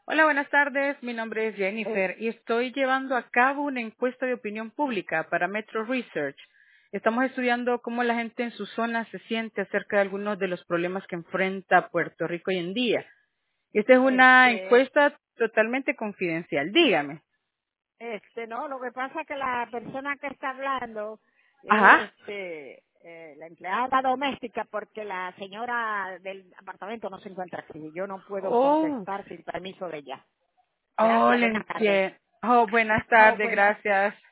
Hola, buenas tardes. Mi nombre es Jennifer y estoy llevando a cabo una encuesta de opinión pública para Metro Research. Estamos estudiando cómo la gente en su zona se siente acerca de algunos de los problemas que enfrenta Puerto Rico hoy en día. Esta es una Este, encuesta totalmente confidencial. Dígame. no, lo que pasa es que la persona que está hablando es Ajá. la empleada doméstica porque la señora del apartamento no se encuentra aquí y yo no puedo Oh, contestar sin permiso de ella. oh, Gracias, le buenas tardes. entiendo. Oh, buenas Oh, tardes, buenas. gracias.